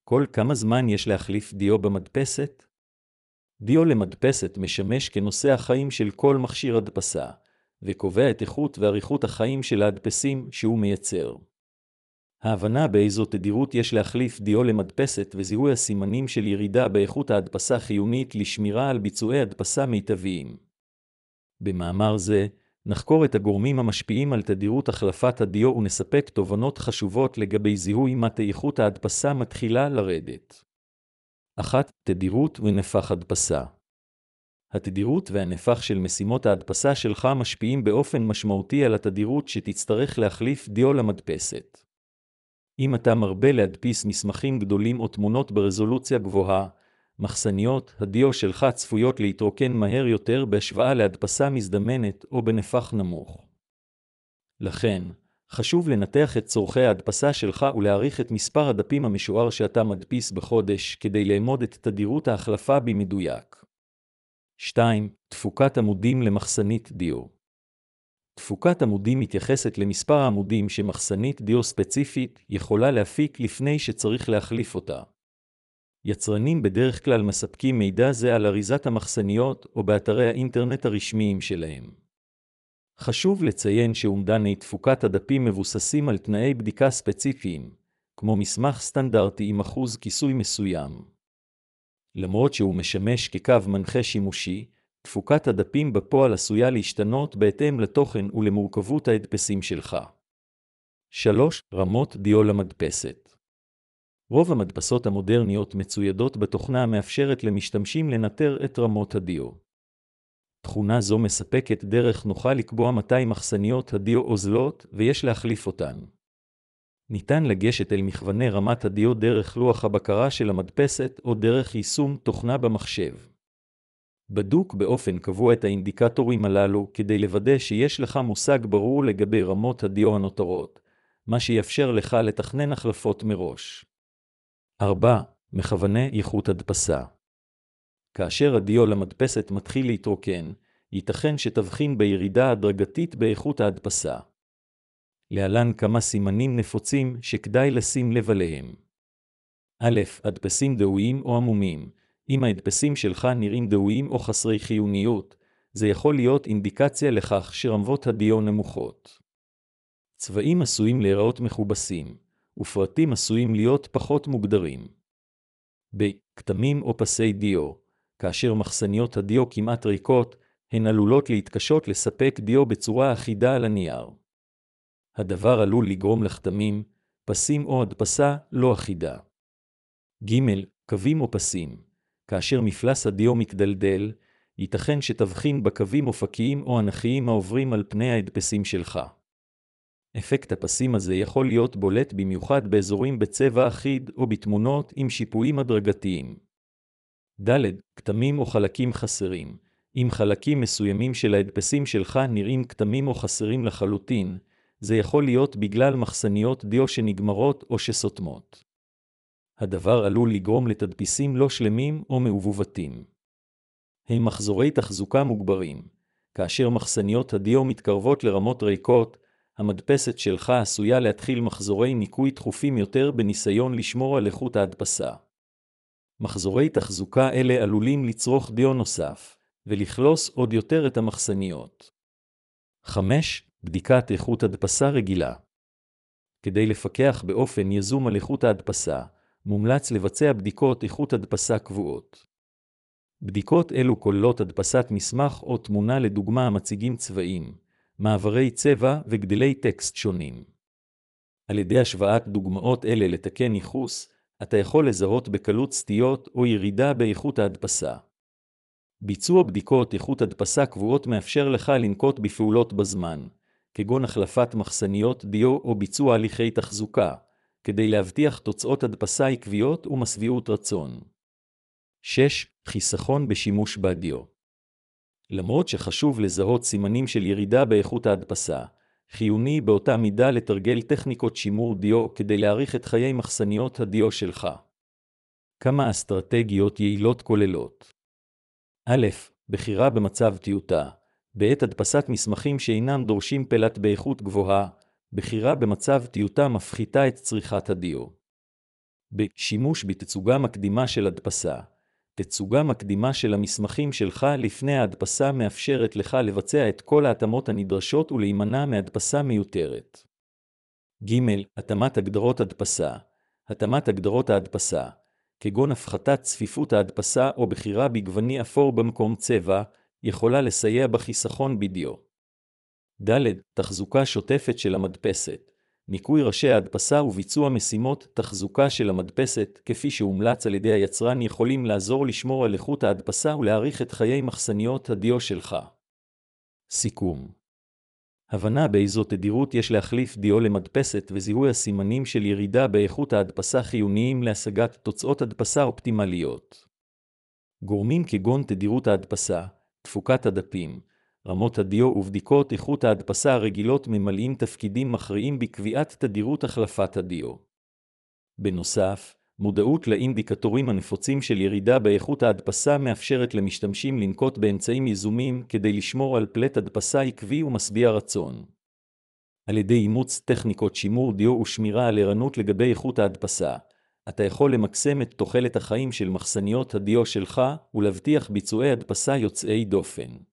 כל כמה זמן יש להחליף דיו במדפסת? דיו למדפסת משמש כנושא החיים של כל מכשיר הדפסה, וקובע את איכות ואריכות החיים של ההדפסים שהוא מייצר. ההבנה באיזו תדירות יש להחליף דיו למדפסת וזיהוי הסימנים של ירידה באיכות ההדפסה חיונית לשמירה על ביצועי הדפסה מיטביים. במאמר זה, נחקור את הגורמים המשפיעים על תדירות החלפת הדיו ונספק תובנות חשובות לגבי זיהוי מתי איכות ההדפסה מתחילה לרדת. 1. תדירות ונפח הדפסה. התדירות והנפח של משימות ההדפסה שלך משפיעים באופן משמעותי על התדירות שתצטרך להחליף דיו למדפסת. אם אתה מרבה להדפיס מסמכים גדולים או תמונות ברזולוציה גבוהה, מחסניות הדיו שלך צפויות להתרוקן מהר יותר בהשוואה להדפסה מזדמנת או בנפח נמוך. לכן, חשוב לנתח את צורכי ההדפסה שלך ולהעריך את מספר הדפים המשוער שאתה מדפיס בחודש כדי לאמוד את תדירות ההחלפה במדויק. 2. תפוקת עמודים למחסנית דיו. תפוקת עמודים מתייחסת למספר העמודים שמחסנית דיו ספציפית יכולה להפיק לפני שצריך להחליף אותה. יצרנים בדרך כלל מספקים מידע זה על אריזת המחסניות או באתרי האינטרנט הרשמיים שלהם. חשוב לציין שאומדני תפוקת הדפים מבוססים על תנאי בדיקה ספציפיים, כמו מסמך סטנדרטי עם אחוז כיסוי מסוים. למרות שהוא משמש כקו מנחה שימושי, תפוקת הדפים בפועל עשויה להשתנות בהתאם לתוכן ולמורכבות ההדפסים שלך. 3. רמות דיו למדפסת. רוב המדפסות המודרניות מצוידות בתוכנה המאפשרת למשתמשים לנטר את רמות הדיו. תכונה זו מספקת דרך נוחה לקבוע מתי מחסניות הדיו אוזלות ויש להחליף אותן. ניתן לגשת אל מכווני רמת הדיו דרך לוח הבקרה של המדפסת או דרך יישום תוכנה במחשב. בדוק באופן קבוע את האינדיקטורים הללו כדי לוודא שיש לך מושג ברור לגבי רמות הדיו הנותרות, מה שיאפשר לך לתכנן החלפות מראש. 4. מכווני איכות הדפסה. כאשר הדיו למדפסת מתחיל להתרוקן, ייתכן שתבחין בירידה הדרגתית באיכות ההדפסה. להלן כמה סימנים נפוצים שכדאי לשים לב עליהם. א', הדפסים דהויים או עמומים. אם ההדפסים שלך נראים דהויים או חסרי חיוניות, זה יכול להיות אינדיקציה לכך שרמות הדיו נמוכות. צבעים עשויים להיראות מכובסים, ופרטים עשויים להיות פחות מוגדרים. ב. כתמים או פסי דיו. כאשר מחסניות הדיו כמעט ריקות, הן עלולות להתקשות לספק דיו בצורה אחידה על הנייר. הדבר עלול לגרום לכתמים, פסים או הדפסה לא אחידה. ג. קווים או פסים. כאשר מפלס הדיו מתדלדל, ייתכן שתבחין בקווים אופקיים או אנכיים העוברים על פני ההדפסים שלך. אפקט הפסים הזה יכול להיות בולט במיוחד באזורים בצבע אחיד או בתמונות עם שיפועים הדרגתיים. ד. כתמים או חלקים חסרים. אם חלקים מסוימים של ההדפסים שלך נראים כתמים או חסרים לחלוטין, זה יכול להיות בגלל מחסניות דיו שנגמרות או שסותמות. הדבר עלול לגרום לתדפיסים לא שלמים או מעובובתים. הם מחזורי תחזוקה מוגברים. כאשר מחסניות הדיו מתקרבות לרמות ריקות, המדפסת שלך עשויה להתחיל מחזורי ניקוי תכופים יותר בניסיון לשמור על איכות ההדפסה. מחזורי תחזוקה אלה עלולים לצרוך דיו נוסף, ולכלוס עוד יותר את המחסניות. 5. בדיקת איכות הדפסה רגילה. כדי לפקח באופן יזום על איכות ההדפסה, מומלץ לבצע בדיקות איכות הדפסה קבועות. בדיקות אלו כוללות הדפסת מסמך או תמונה לדוגמה המציגים צבעים, מעברי צבע וגדלי טקסט שונים. על ידי השוואת דוגמאות אלה לתקן ייחוס, אתה יכול לזהות בקלות סטיות או ירידה באיכות ההדפסה. ביצוע בדיקות איכות הדפסה קבועות מאפשר לך לנקוט בפעולות בזמן, כגון החלפת מחסניות דיו או ביצוע הליכי תחזוקה, כדי להבטיח תוצאות הדפסה עקביות ומשביעות רצון. 6. חיסכון בשימוש בדיו. למרות שחשוב לזהות סימנים של ירידה באיכות ההדפסה, חיוני באותה מידה לתרגל טכניקות שימור דיו כדי להאריך את חיי מחסניות הדיו שלך. כמה אסטרטגיות יעילות כוללות. א', בחירה במצב טיוטה. בעת הדפסת מסמכים שאינם דורשים פלט באיכות גבוהה, בחירה במצב טיוטה מפחיתה את צריכת הדיו. בשימוש בתצוגה מקדימה של הדפסה. תצוגה מקדימה של המסמכים שלך לפני ההדפסה מאפשרת לך לבצע את כל ההתאמות הנדרשות ולהימנע מהדפסה מיותרת. ג. התאמת הגדרות הדפסה. התאמת הגדרות ההדפסה, כגון הפחתת צפיפות ההדפסה או בחירה בגווני אפור במקום צבע, יכולה לסייע בחיסכון בדיו. ד. תחזוקה שוטפת של המדפסת. ניקוי ראשי ההדפסה וביצוע משימות תחזוקה של המדפסת, כפי שהומלץ על ידי היצרן, יכולים לעזור לשמור על איכות ההדפסה ולהאריך את חיי מחסניות הדיו שלך. סיכום. הבנה באיזו תדירות יש להחליף דיו למדפסת וזיהוי הסימנים של ירידה באיכות ההדפסה חיוניים להשגת תוצאות הדפסה אופטימליות. גורמים כגון תדירות ההדפסה, תפוקת הדפים, רמות הדיו ובדיקות איכות ההדפסה הרגילות ממלאים תפקידים מכריעים בקביעת תדירות החלפת הדיו. בנוסף, מודעות לאינדיקטורים הנפוצים של ירידה באיכות ההדפסה מאפשרת למשתמשים לנקוט באמצעים יזומים כדי לשמור על פלט הדפסה עקבי ומשביע רצון. על ידי אימוץ טכניקות שימור דיו ושמירה על ערנות לגבי איכות ההדפסה, אתה יכול למקסם את תוחלת החיים של מחסניות הדיו שלך ולהבטיח ביצועי הדפסה יוצאי דופן.